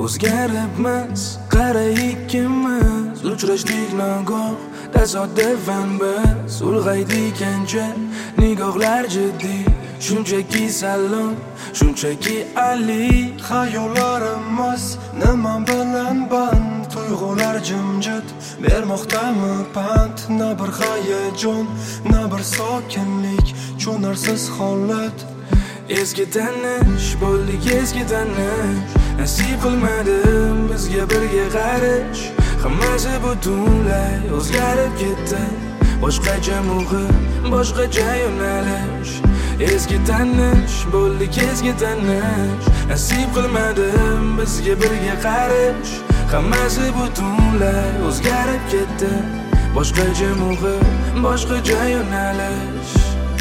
o'zgaribmiz. Qara ikkimiz uchrashdik nagoh, tasodifan biz ulg'aydik ancha. Nigohlar jiddiy, shunchaki salom, shunchaki Ali. Xayollarimiz nima bilan band, tuyg'ular jimjit bermoqdami pand. Na bir hayajon, na bir sokinlik, cho'narsiz holat. Eski tanish bo'ldik, eski tanish nasib qilmadim bizga birga qarish. Hammasi butunlay o'zgarib ketdi, boshqacha muhim, boshqacha yo'nalish. Eski tanish bo'ldik, eski tanish nasib qilmadim bizga birga qarish. Hammasi butunlay o'zgarib ketdi, boshqacha muhim, boshqacha yo'nalish.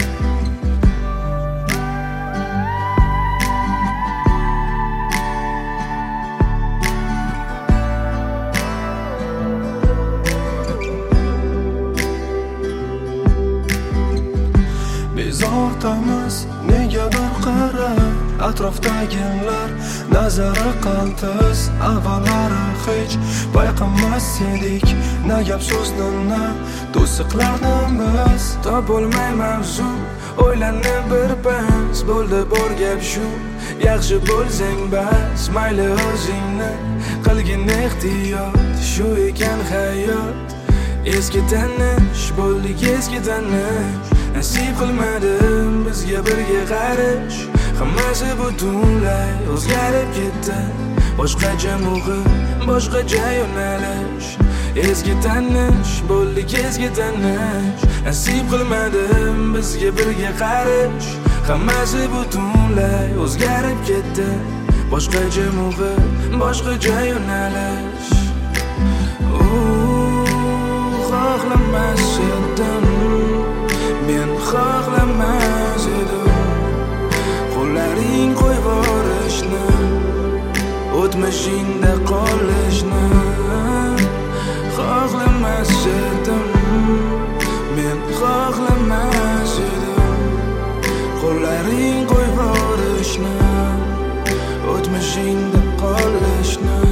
Bezovtamiz negadir qara, atrofdagilar nazari qaltis. Avvallari hech payqamas edik, na gap so'zni, na to'siqlarni biz. Topolmay mavzu, o'ylanib bir pas, bo'ldi bor gap shu. Yaxshi bo'lsang bas, mayli o'zingni qilgin ehtiyot, shu ekan hayot. Eski tanish bo'ldik, eski tanish nasib qilmadim bizga birga qarish. Hammasi butunlay o'zgarib ketdi, boshqacha muhim, boshqacha yo'nalish. Eski tanish bo'ldik, eski tanish nasib qilmadim bizga birga qarish. Hammasi butunlay o'zgarib ketdi, boshqacha muhim, boshqacha yo'nalish. Xohlamas edim, men xohlamas edim qo'llaring qo'yib yuborishni, o'tmishingda qolishni. Xohlamas edim, men xohlamas edim qo'llaring qo'yib yuborishni, o'tmishingda qolishni.